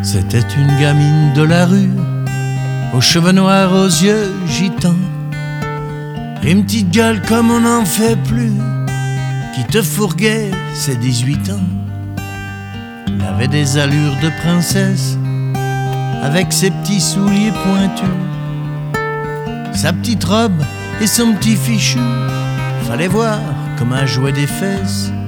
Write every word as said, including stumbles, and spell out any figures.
C'était une gamine de la rue, aux cheveux noirs, aux yeux gitans, une petite gueule comme on n'en fait plus, qui te fourguait ses dix-huit ans. Elle avait des allures de princesse, avec ses petits souliers pointus, sa petite robe et son petit fichu. Fallait voir comme elle jouait des fesses